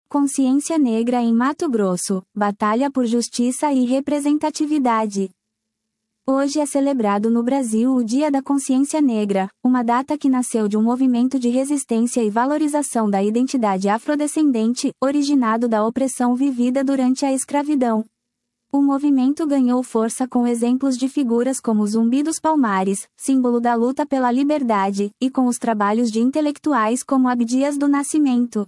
Consciência Negra em Mato Grosso, batalha por justiça e representatividade. Hoje é celebrado no Brasil o Dia da Consciência Negra, uma data que nasceu de um movimento de resistência e valorização da identidade afrodescendente, originado da opressão vivida durante a escravidão. O movimento ganhou força com exemplos de figuras como Zumbi dos Palmares, símbolo da luta pela liberdade, e com os trabalhos de intelectuais como Abdias do Nascimento.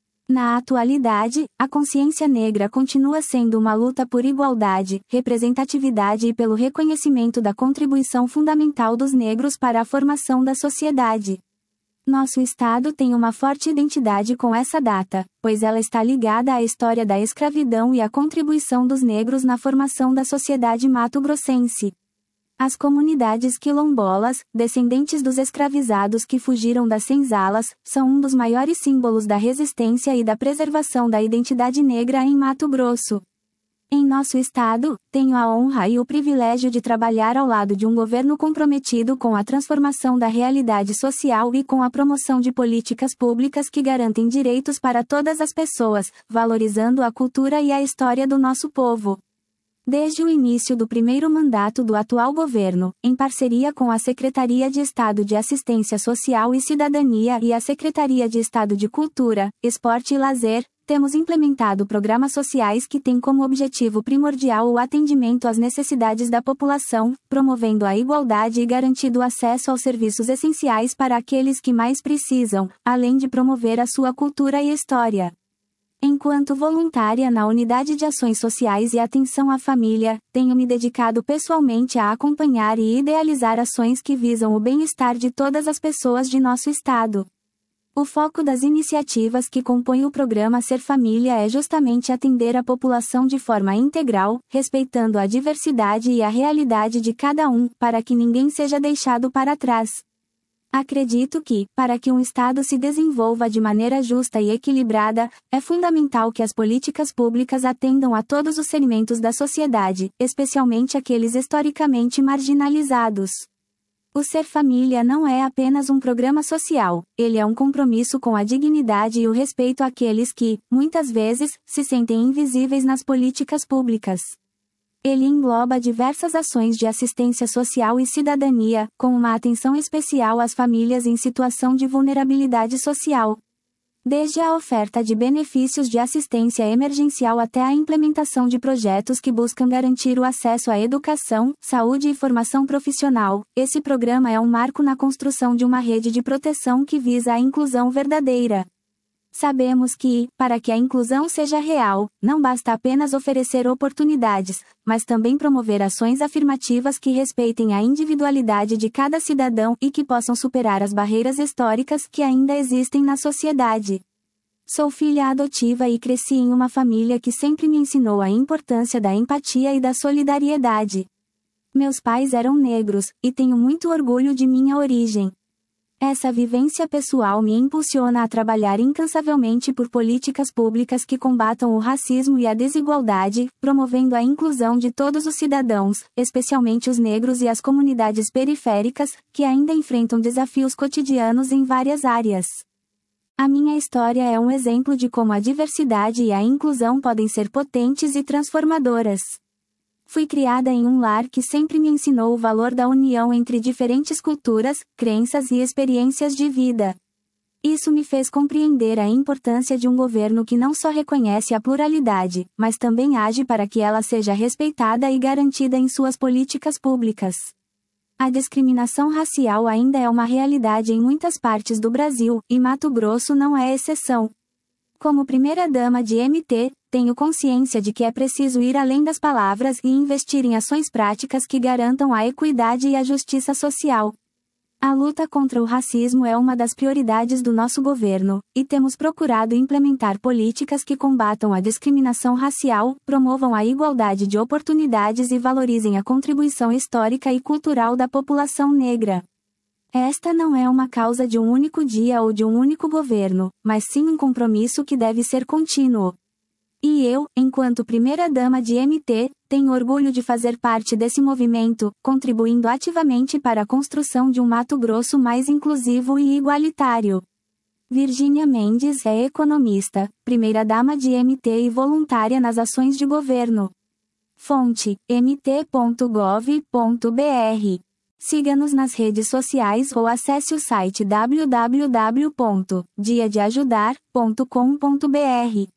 Na atualidade, a consciência negra continua sendo uma luta por igualdade, representatividade e pelo reconhecimento da contribuição fundamental dos negros para a formação da sociedade. Nosso estado tem uma forte identidade com essa data, pois ela está ligada à história da escravidão e à contribuição dos negros na formação da sociedade mato-grossense. As comunidades quilombolas, descendentes dos escravizados que fugiram das senzalas, são um dos maiores símbolos da resistência e da preservação da identidade negra em Mato Grosso. Em nosso estado, tenho a honra e o privilégio de trabalhar ao lado de um governo comprometido com a transformação da realidade social e com a promoção de políticas públicas que garantem direitos para todas as pessoas, valorizando a cultura e a história do nosso povo. Desde o início do primeiro mandato do atual governo, em parceria com a Secretaria de Estado de Assistência Social e Cidadania e a Secretaria de Estado de Cultura, Esporte e Lazer, temos implementado programas sociais que têm como objetivo primordial o atendimento às necessidades da população, promovendo a igualdade e garantindo o acesso aos serviços essenciais para aqueles que mais precisam, além de promover a sua cultura e história. Enquanto voluntária na Unidade de Ações Sociais e Atenção à Família, tenho me dedicado pessoalmente a acompanhar e idealizar ações que visam o bem-estar de todas as pessoas de nosso estado. O foco das iniciativas que compõem o programa Ser Família é justamente atender a população de forma integral, respeitando a diversidade e a realidade de cada um, para que ninguém seja deixado para trás. Acredito que, para que um Estado se desenvolva de maneira justa e equilibrada, é fundamental que as políticas públicas atendam a todos os segmentos da sociedade, especialmente aqueles historicamente marginalizados. O Ser Família não é apenas um programa social, ele é um compromisso com a dignidade e o respeito àqueles que, muitas vezes, se sentem invisíveis nas políticas públicas. Ele engloba diversas ações de assistência social e cidadania, com uma atenção especial às famílias em situação de vulnerabilidade social. Desde a oferta de benefícios de assistência emergencial até a implementação de projetos que buscam garantir o acesso à educação, saúde e formação profissional, esse programa é um marco na construção de uma rede de proteção que visa a inclusão verdadeira. Sabemos que, para que a inclusão seja real, não basta apenas oferecer oportunidades, mas também promover ações afirmativas que respeitem a individualidade de cada cidadão e que possam superar as barreiras históricas que ainda existem na sociedade. Sou filha adotiva e cresci em uma família que sempre me ensinou a importância da empatia e da solidariedade. Meus pais eram negros, e tenho muito orgulho de minha origem. Essa vivência pessoal me impulsiona a trabalhar incansavelmente por políticas públicas que combatam o racismo e a desigualdade, promovendo a inclusão de todos os cidadãos, especialmente os negros e as comunidades periféricas, que ainda enfrentam desafios cotidianos em várias áreas. A minha história é um exemplo de como a diversidade e a inclusão podem ser potentes e transformadoras. Fui criada em um lar que sempre me ensinou o valor da união entre diferentes culturas, crenças e experiências de vida. Isso me fez compreender a importância de um governo que não só reconhece a pluralidade, mas também age para que ela seja respeitada e garantida em suas políticas públicas. A discriminação racial ainda é uma realidade em muitas partes do Brasil, e Mato Grosso não é exceção. Como primeira-dama de MT, tenho consciência de que é preciso ir além das palavras e investir em ações práticas que garantam a equidade e a justiça social. A luta contra o racismo é uma das prioridades do nosso governo, e temos procurado implementar políticas que combatam a discriminação racial, promovam a igualdade de oportunidades e valorizem a contribuição histórica e cultural da população negra. Esta não é uma causa de um único dia ou de um único governo, mas sim um compromisso que deve ser contínuo. E eu, enquanto primeira-dama de MT, tenho orgulho de fazer parte desse movimento, contribuindo ativamente para a construção de um Mato Grosso mais inclusivo e igualitário. Virgínia Mendes é economista, primeira-dama de MT e voluntária nas ações de governo. Fonte: mt.gov.br. Siga-nos nas redes sociais ou acesse o site www.diadeajudar.com.br.